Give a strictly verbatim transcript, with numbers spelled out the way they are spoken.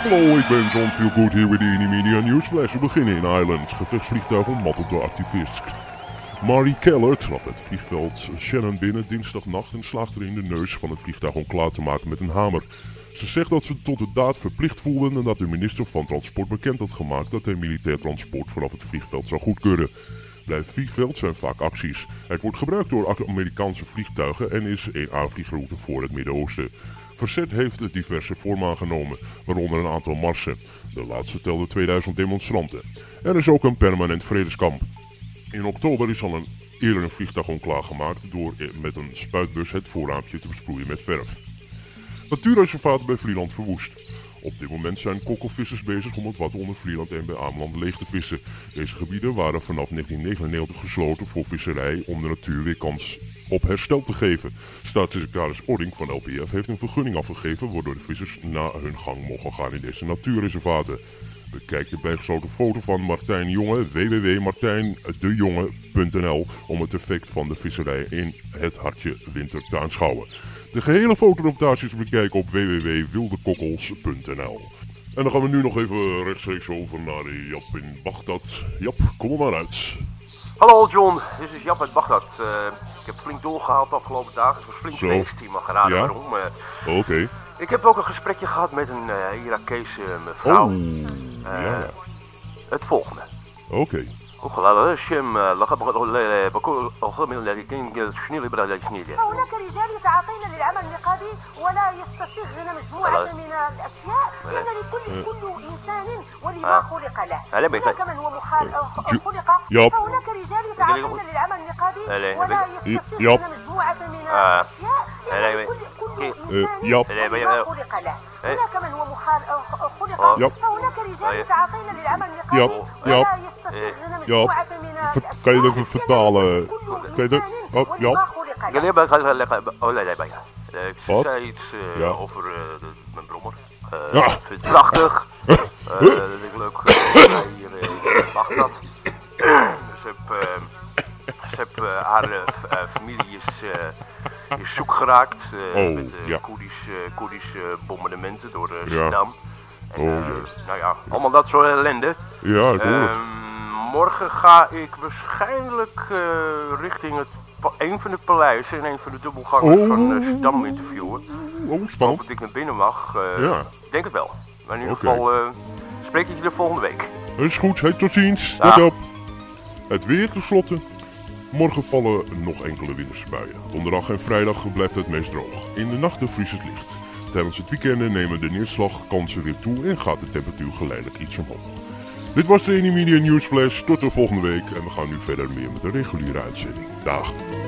Hallo, ik ben John Feelgood hier bij de Inimedia Newsflash. We beginnen in Ireland. Gevechtsvliegtuig ontmanteld door activisten. Marie Keller trad het vliegveld Shannon binnen dinsdagnacht en slaagde erin de neus van het vliegtuig om klaar te maken met een hamer. Ze zegt dat ze tot de daad verplicht voelden en dat de minister van Transport bekend had gemaakt dat hij militair transport vanaf het vliegveld zou goedkeuren. Bij het vliegveld zijn vaak acties. Het wordt gebruikt door Amerikaanse vliegtuigen en is een aanvliegroute voor het Midden-Oosten. Verzet heeft diverse vormen aangenomen, waaronder een aantal marsen. De laatste telde tweeduizend demonstranten. Er is ook een permanent vredeskamp. In oktober is al een, eerder een vliegtuig onklaargemaakt door met een spuitbus het voorraampje te besproeien met verf. Natuurreservaat bij Vlieland verwoest. Op dit moment zijn kokkelvissers bezig om het wat onder Vlieland en bij Ameland leeg te vissen. Deze gebieden waren vanaf negentien negenennegentig gesloten voor visserij om de natuur weer kans op herstel te geven. Staatssecretaris Odding van L P F heeft een vergunning afgegeven waardoor de vissers na hun gang mogen gaan in deze natuurreservaten. Bekijk de bijgesloten foto van Martijn Jonge, w w w punt martijn de jonge punt n l, om het effect van de visserij in het hartje winter te aanschouwen. De gehele fotoreportage is te bekijken op w w w punt wildekokkels punt n l. En dan gaan we nu nog even rechtstreeks over naar Jap in Bagdad. Jap, kom er maar uit. Hallo John, dit is Jap uit Bagdad. Uh, ik heb flink doorgehaald de afgelopen dagen. Het was flink Zo. feest, je mag raden Ja? waarom. Uh, Oké. Okay. ik heb ook een gesprekje gehad met een uh, Irakese mevrouw. Oh, uh, ja. Het volgende. Oké. Okay. هناك رجال يتعاطين للعمل النقابي ولا يستصيغن مجموعة من الأشياء لأن لكل كل إنسان ولما خلق له. هناك من هو خلق فهناك رجال يتعاطون للعمل النقابي ولا يستصيغن مجموعة من الأشياء لأن لكل كل إنسان ولما خلق له. هناك من هو خلق فهناك رجال يتعاطين للعمل النقابي ولا يستصيغن مجموعة من الأشياء. Kan je even vertalen? Kan je dat? Oh, ja. Ik zei iets uh, ja. over uh, de, mijn brommer. Uh, ja. Ik vind het prachtig. Uh, dat vind ik leuk uh, hier uh, in Bagdad. Ze heb, uh, ze heb, uh, haar uh, uh, familie is, uh, is zoek geraakt uh, oh, met uh, ja. Koerdische uh, Koerdische bombardementen door uh, ja. Saddam. En, uh, oh, yes. Nou ja, allemaal dat soort ellende. Ja, ik hoor uh, het. Morgen ga ik waarschijnlijk uh, richting het een van de paleizen en een van de dubbelgangers oh. van uh, Saddam interviewen. Oh, spannend. Dat ik naar binnen mag. Uh, ja. Ik denk het wel. Maar in ieder okay. geval uh, spreek ik je de volgende week. Is goed, hey, tot ziens. Ja. Let op. Het weer tenslotte. Morgen vallen nog enkele wintersbuien. Donderdag en vrijdag blijft het meest droog. In de nachten vriest het licht. Tijdens het weekend nemen de neerslagkansen weer toe en gaat de temperatuur geleidelijk iets omhoog. Dit was de Inimedia Newsflash. Tot de volgende week. En we gaan nu verder meer met de reguliere uitzending. Dag.